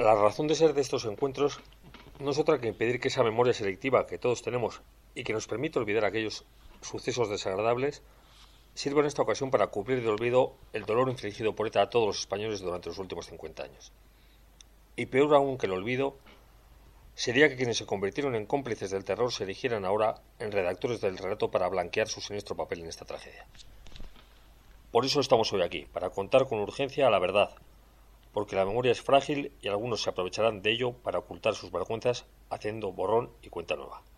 La razón de ser de estos encuentros no es otra que impedir que esa memoria selectiva que todos tenemos y que nos permite olvidar aquellos sucesos desagradables sirva en esta ocasión para cubrir de olvido el dolor infligido por ETA a todos los españoles durante los últimos 50 años. Y peor aún que el olvido, sería que quienes se convirtieron en cómplices del terror se erigieran ahora en redactores del relato para blanquear su siniestro papel en esta tragedia. Por eso estamos hoy aquí, para contar con urgencia la verdad, porque la memoria es frágil y algunos se aprovecharán de ello para ocultar sus vergüenzas haciendo borrón y cuenta nueva.